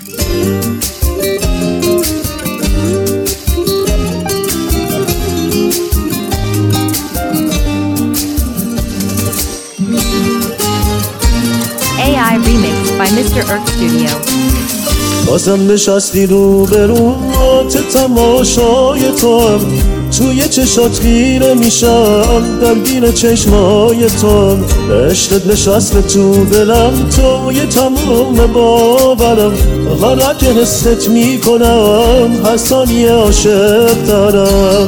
AI remix by Mr. Erk Studio. بازم نشستی رو به رو تماشای تو هم توی چشات خیره میشم درگیر چشمای تو هم عشقت نشسته تو دلم توی تمام باورم هر که حست میکنم هر ثانیه عاشق دارم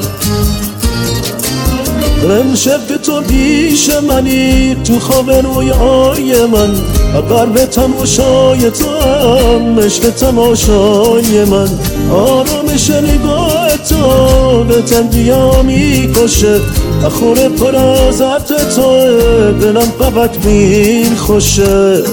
امشب که تو پیش منی تو خواب رویای من اگر به تماشای تو هم عشق تماشای من آرامش نگاه تو به تنگیا میکشه اخور پر از عطر تو دلم فقط میخوشه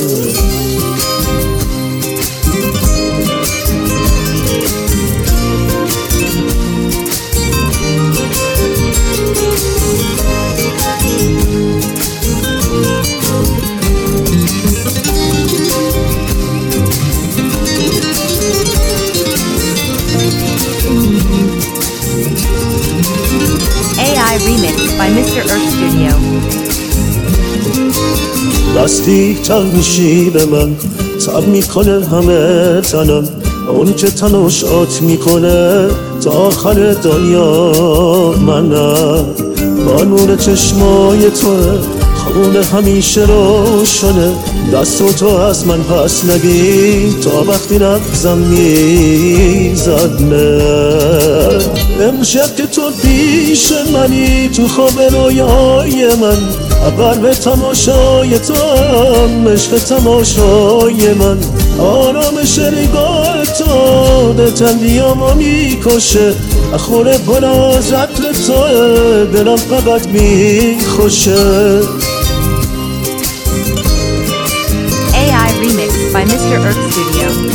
AI remix by Mr. Erk Studio. دستی تل میشی به من تب میکنه همه تنم اون که تناشات میکنه تا آخر دنیا منم با نور چشمای توه خونه همیشه روشنه دستو تو از من پس نگی تا وقتی نبزم میزنه امشب که تو پیش منی تو خواب رویای من اول به تماشای تو هم عشق تماشای من آرامش نگاه تو ده تندیامو میکشه اخور پر از عطر تو دلم فقط میخوشه AI remix by Mr. Erk Studio.